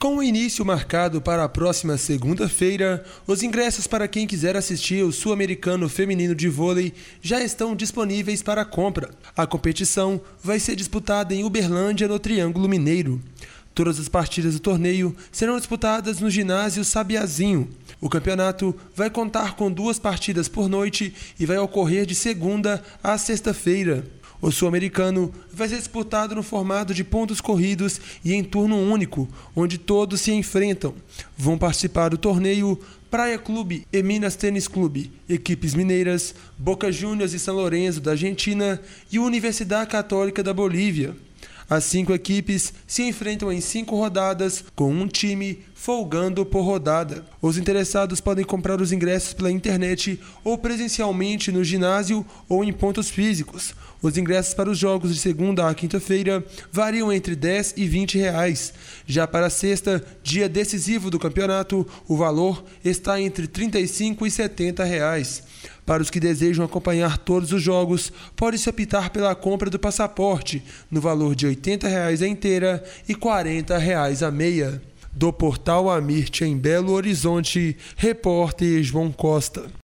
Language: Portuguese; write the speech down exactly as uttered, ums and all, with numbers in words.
Com o início marcado para a próxima segunda-feira, os ingressos para quem quiser assistir o Sul-Americano Feminino de Vôlei já estão disponíveis para compra. A competição vai ser disputada em Uberlândia, no Triângulo Mineiro. Todas as partidas do torneio serão disputadas no ginásio Sabiazinho. O campeonato vai contar com duas partidas por noite e vai ocorrer de segunda a sexta-feira. O Sul-Americano vai ser disputado no formato de pontos corridos e em turno único, onde todos se enfrentam. Vão participar do torneio Praia Clube e Minas Tênis Clube, equipes mineiras, Boca Juniors e São Lourenço da Argentina e Universidade Católica da Bolívia. As cinco equipes se enfrentam em cinco rodadas, com um time folgando por rodada. Os interessados podem comprar os ingressos pela internet ou presencialmente no ginásio ou em pontos físicos. Os ingressos para os jogos de segunda a quinta-feira variam entre dez e vinte reais. Já para a sexta, dia decisivo do campeonato, o valor está entre trinta e cinco e setenta reais. Para os que desejam acompanhar todos os jogos, pode-se optar pela compra do passaporte, no valor de oitenta reais a inteira e quarenta reais a meia. Do Portal Amirte, em Belo Horizonte, repórter João Costa.